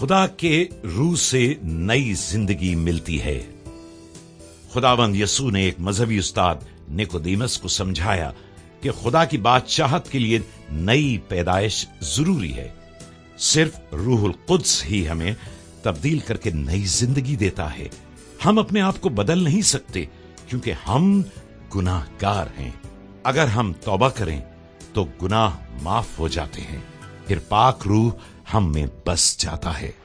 खुदा के रूह से नई जिंदगी मिलती है। खुदावंद यसू ने एक मजहबी उस्ताद निकोदेमस को समझाया कि खुदा की बादशाहत के लिए नई पैदाइश जरूरी है। सिर्फ रूहुल कुद्स ही हमें तब्दील करके नई जिंदगी देता है। हम अपने आप को बदल नहीं सकते क्योंकि हम गुनाहगार हैं। अगर हम तौबा करें तो गुनाह माफ हो जाते हैं, फिर पाक रूह हम में बस जाता है।